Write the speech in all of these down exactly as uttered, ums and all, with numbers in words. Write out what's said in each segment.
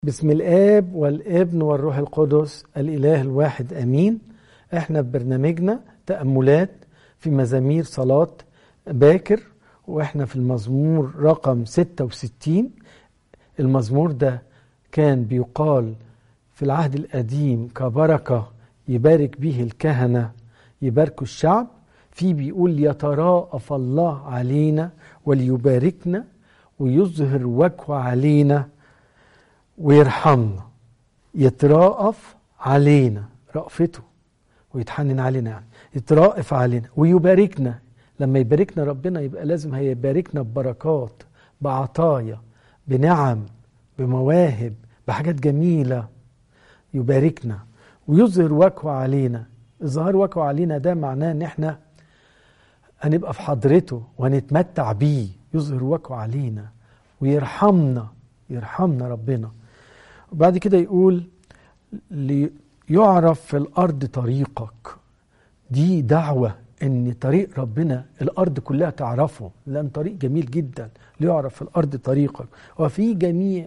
بسم الآب والابن والروح القدس الإله الواحد أمين. احنا في برنامجنا تأملات في مزامير صلاة باكر، واحنا في المزمور رقم ستة وستين. المزمور ده كان بيقال في العهد القديم كبركة يبارك به الكهنة يباركوا الشعب. في بيقول يتراءف الله علينا وليباركنا ويظهر وجهه علينا ويرحمنا. يتراءف علينا، رأفته، ويتحنن علينا، يعني يتراءف علينا ويباركنا. لما يباركنا ربنا يبقى لازم هيباركنا ببركات، بعطايا، بنعم، بمواهب، بحاجات جميلة. يباركنا ويظهر وجهه علينا. إظهار وجهه علينا ده معناه ان احنا هنبقى في حضرته وهنتمتع بيه. يظهر وجهه علينا ويرحمنا، يرحمنا ربنا. وبعد كده يقول ليعرف في الأرض طريقك. دي دعوة ان طريق ربنا الأرض كلها تعرفه، لأن طريق جميل جدا. ليعرف في الأرض طريقك وفي جميع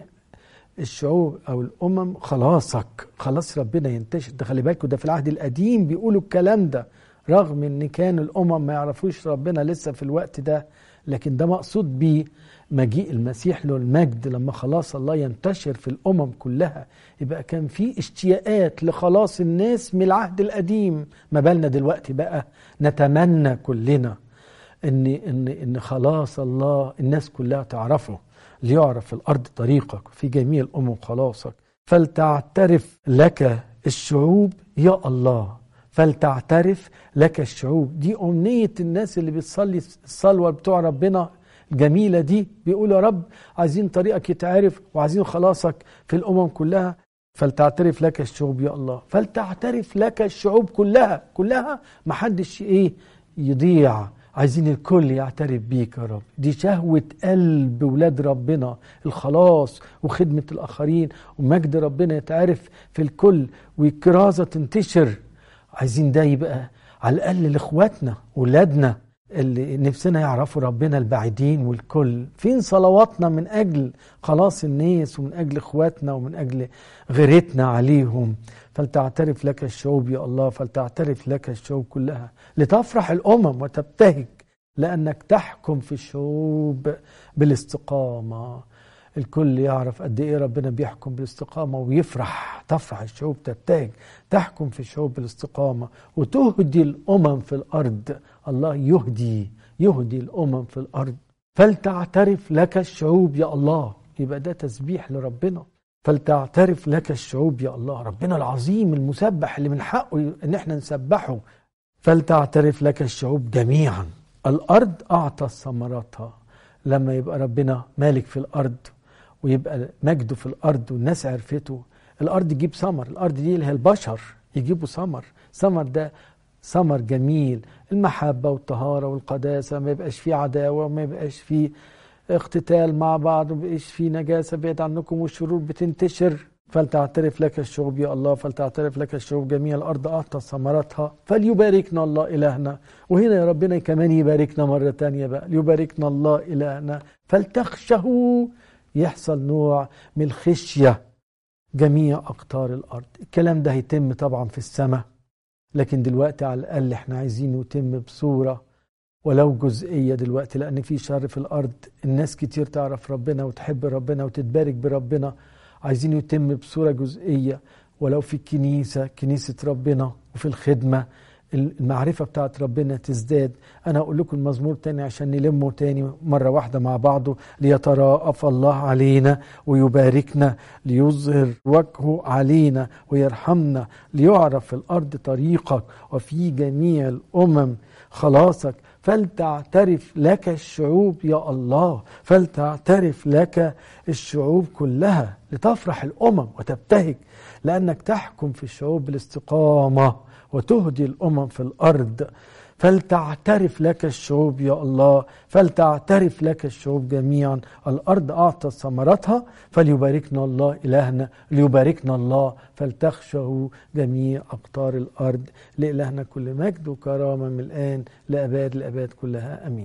الشعوب أو الأمم خلاصك. خلاص ربنا ينتشر. ده خلي بالكوا، ده في العهد القديم بيقولوا الكلام ده، رغم ان كان الأمم ما يعرفوش ربنا لسه في الوقت ده. لكن ده مقصود بيه مجيء المسيح له المجد، لما خلاص الله ينتشر في الأمم كلها. يبقى كان في اشتياقات لخلاص الناس من العهد القديم، ما بالنا دلوقتي بقى نتمنى كلنا ان ان ان خلاص الله الناس كلها تعرفه. ليعرف في الأرض طريقك في جميع الأمم خلاصك. فلتعترف لك الشعوب يا الله. فلتعترف لك الشعوب. دي أمنية الناس اللي بتصلي الصلوة بتوع ربنا الجميلة دي. بيقولوا يا رب عايزين طريقك يتعرف وعايزين خلاصك في الأمم كلها. فلتعترف لك الشعوب يا الله. فلتعترف لك الشعوب كلها كلها، محدش ايه يضيع. عايزين الكل يعترف بيك يا رب. دي شهوة قلب ولاد ربنا، الخلاص وخدمة الآخرين ومجد ربنا يتعرف في الكل والكرازة تنتشر. عايزين ده يبقى على الأقل لإخواتنا ولادنا اللي نفسنا يعرفوا ربنا، البعيدين والكل. فين صلواتنا من أجل خلاص الناس ومن أجل إخواتنا ومن أجل غيرتنا عليهم؟ فلتعترف لك الشعوب يا الله. فلتعترف لك الشعوب كلها لتفرح الأمم وتبتهج، لأنك تحكم في الشعوب بالاستقامة. الكل يعرف قد ايه ربنا بيحكم بالاستقامة ويفرح. تفرح الشعوب، تبتهج، تحكم في الشعوب بالاستقامة وتهدي الأمم في الأرض. الله يهدي يهدي الأمم في الأرض. فلتعترف لك الشعوب يا الله. يبقى ده تسبيح لربنا. فلتعترف لك الشعوب يا الله، ربنا العظيم المسبح اللي من حقه ان احنا نسبحه. فلتعترف لك الشعوب جميعا. الأرض أعطت ثمراتها. لما يبقى ربنا مالك في الأرض ويبقى مجده في الأرض والناس عرفته، الأرض يجيب ثمر. الأرض دي اللي هي البشر يجيبوا ثمر. ثمر ده ثمر جميل، المحبة والطهارة والقداسة، ما يبقاش فيه عداوة وما يبقاش فيه اقتتال مع بعض وما يبقاش فيه نجاسة بعيد عنكم والشرور بتنتشر. فلتعترف لك الشعوب يا الله. فلتعترف لك الشعوب جميع الأرض أعطت ثمراتها. فليباركنا الله إلهنا. وهنا يا ربنا كمان يباركنا مرة تانية بقى. ليباركنا الله إلهنا. فلتخشه. يحصل نوع من الخشية جميع أقطار الأرض. الكلام ده هيتم طبعا في السماء، لكن دلوقتي على الأقل احنا عايزينه يتم بصورة ولو جزئية دلوقتي، لأن في شر في الأرض. الناس كتير تعرف ربنا وتحب ربنا وتتبارك بربنا. عايزين يتم بصورة جزئية ولو في الكنيسة، كنيسة ربنا، وفي الخدمة المعرفة بتاعت ربنا تزداد. أنا أقول لكم المزمور تاني عشان نلمه تاني مرة واحدة مع بعضه. ليتراءف الله علينا ويباركنا، ليظهر وجهه علينا ويرحمنا، ليعرف في الأرض طريقك وفي جميع الأمم خلاصك. فلتعترف لك الشعوب يا الله. فلتعترف لك الشعوب كلها لتفرح الأمم وتبتهج، لأنك تحكم في الشعوب بالاستقامة وتهدي الأمم في الأرض. فلتعترف لك الشعوب يا الله. فلتعترف لك الشعوب جميعا. الأرض أعطت ثمراتها. فليباركنا الله إلهنا. ليباركنا الله. فلتخشه جميع أقطار الأرض. لإلهنا كل مجد وكرامة من الآن لأباد الأباد كلها. أمين.